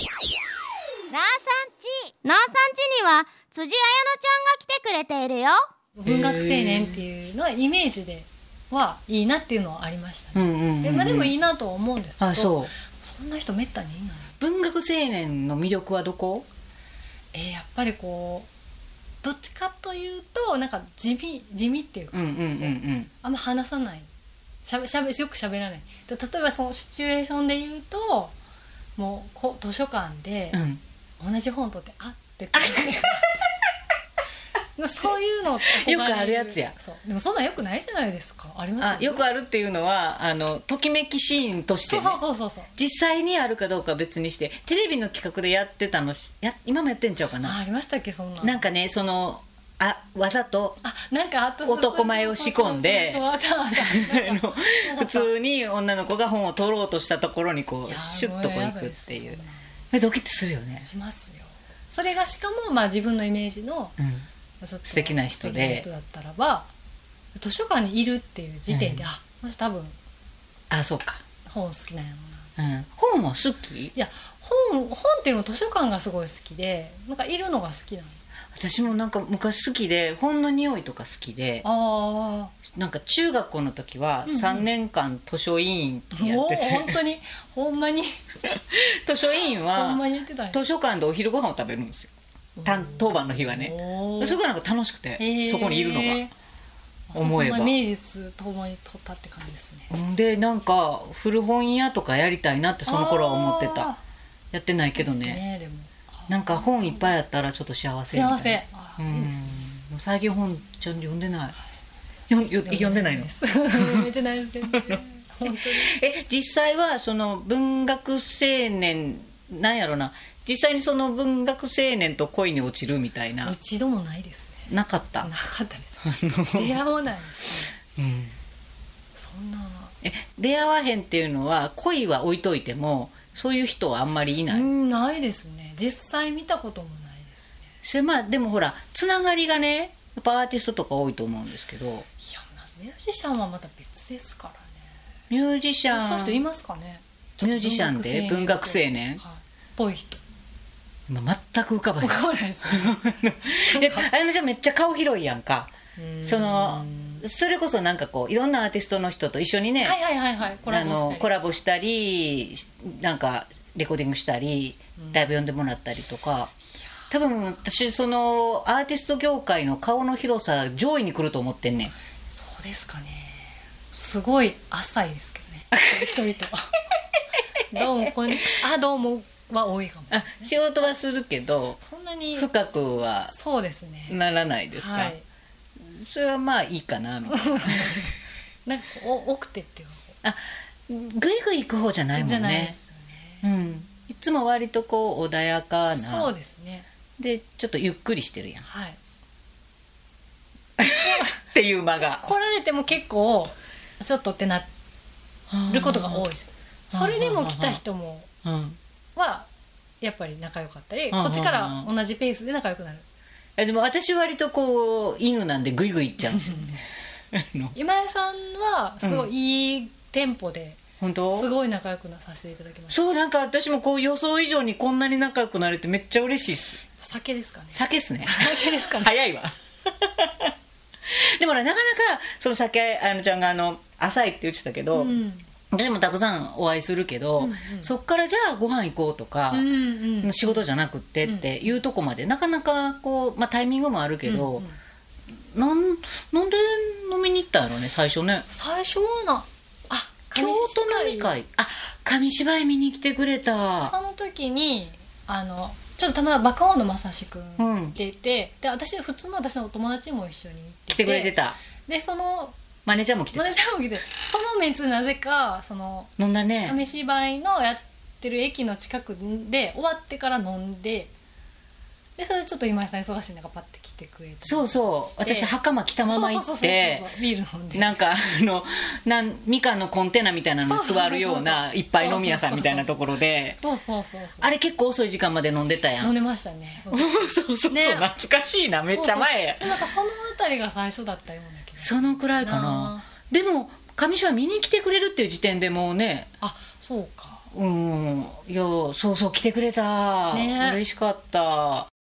なあさんちには辻彩乃ちゃんが来てくれているよ。 文学青年っていうのはイメージではいいなっていうのはありましたね。でもいいなとは思うんですけど、そんな人めったにいない。 文学青年の魅力はどこ？ やっぱりこうどっちかというとなんか地味っていうか、あんま話さない、よく喋らない。例えばそのシチュエーションで言うと、もう図書館で同じ本取ってあってそういうのよくあるやつや。 でもそんなんよくないじゃないですか。ありますよね。 よくあるっていうのはときめきシーンとしてね。 そう実際にあるかどうかは別にして、テレビの企画でやってたの今もやってんちゃうかな。 ありましたっけそんな。 なんかね、わざと男前を仕込んで普通に女の子が本を取ろうとしたところにこうシュッとこういくっていう。ドキッとするよね。 しますよ。それがしかも自分のイメージの素敵な人でだったらば、図書館にいるっていう時点で、もし多分そうか、 本好きなんやろな。本は好き？ いや、本っていうの図書館がすごい好きで、なんかいるのが好きなの。 私もなんか昔好きで、本の匂いとか好きで、なんか中学校の時は3年間図書委員やってて、 本当にほんまに図書委員は図書館でお昼ご飯を食べるんですよ。当番の日はね。そこがなんか楽しくて、そこにいるのが思えば名実ともに取ったって感じですね。 でなんか古本屋とかやりたいなってその頃は思ってた。やってないけどね。でもなんか本いっぱいあったらちょっと幸せみたいな。幸せ。いいですね。最近本ちゃんと読んでない。読んでないの？ 読めてないですよね。本当に。 実際はその文学青年なんやろな。実際にその文学青年と恋に落ちるみたいな。 一度もないですね。 なかった。 なかったです。出会わないし。そんな。 出会わへんっていうのは恋は置いといても。そういう人はあんまりいない。 ないですね。実際見たこともないですね。 それでもほらつながりがね、やっぱアーティストとか多いと思うんですけど。いや、 ミュージシャンはまた別ですからね。 ミュージシャン。 そういう人いますかね。 ミュージシャンで文学青年。 ぽい人。 今全く浮かばへん。 浮かばないですね。 あやのちゃんめっちゃ顔広いやんか。それこそなんかこういろんなアーティストの人と一緒にね、コラボしたりなんかレコーディングしたり、ライブ呼んでもらったりとか、多分私そのアーティスト業界の顔の広さ上位に来ると思ってんねん。 そうですかね。すごい浅いですけどね。一人とどうもは多いかも。 仕事はするけどそんなに深くはそうですねならないですか。それはまあいいかなみたいな。 なんか奥手っていうか、 グイグイ行く方じゃないもんね。じゃないですよね。いつも割とこう穏やかな。 そうですね。 でちょっとゆっくりしてるやん。 はい。 っていう間が。 来られても結構ちょっとってなることが多いです。それでも来た人もはやっぱり仲良かったり、こっちから同じペースで仲良くなる。 でも私割とこう犬なんでグイグイいっちゃう。 今江さんはすごいいいテンポで、すごい仲良くさせていただきました。 そう、なんか私もこう予想以上にこんなに仲良くなれてめっちゃ嬉しいです。 酒ですかね。 酒っすね。 酒ですかね。 早いわ。でもなかなかその酒あやのちゃんが浅いって言ってたけど、私もたくさんお会いするけど、そっからじゃあご飯行こうとか、仕事じゃなくってっていうとこまでなかなかこう、タイミングもあるけど、なんで飲みに行ったんやろね最初ね。 最初は京都飲み会、紙芝居見に来てくれた。 その時にちょっとたまたまバカオンのまさしくんっていて、で普通の私のお友達も一緒に行って来てくれてた。 でそのマネージャーも来てた。 そのメンツなぜか飲んだね。 紙芝居のやってる駅の近くで終わってから飲んで、でそれでちょっと今井さん忙しい中パッて来てくれて、 そう私袴着たまま行ってビール飲んで、 なんかみかんのコンテナみたいなのに座るようないっぱい飲み屋さんみたいなところで、あれ結構遅い時間まで飲んでたやん。 飲んでましたね。そう懐かしいな、めっちゃ前。 なんかそのあたりが最初だったような気が。 そのくらいかな。でも上島見に来てくれるっていう時点でもうね、 そうか、 いやそうそう来てくれた、 ね、 嬉しかった。